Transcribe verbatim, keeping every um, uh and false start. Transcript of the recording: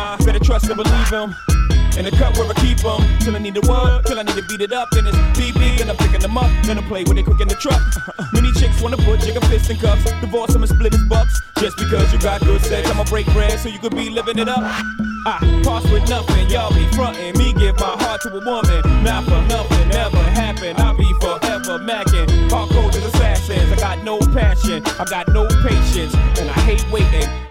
Nah, better trust and believe him. In the cut where I keep them, till I need the word, till I need to beat it up. Then it's beep beep, and I'm picking them up. Then I play with it quick in the truck. Many chicks wanna put jigger fists in cuffs, divorce them and split his bucks. Just because you got good sex, I'ma break bread so you could be living it up. I pass with nothing, y'all be frontin'. Me give my heart to a woman, not for nothing, never happen. I'll be forever macking. Hardcore as assassins, I got no passion, I got no patience, and I hate waiting.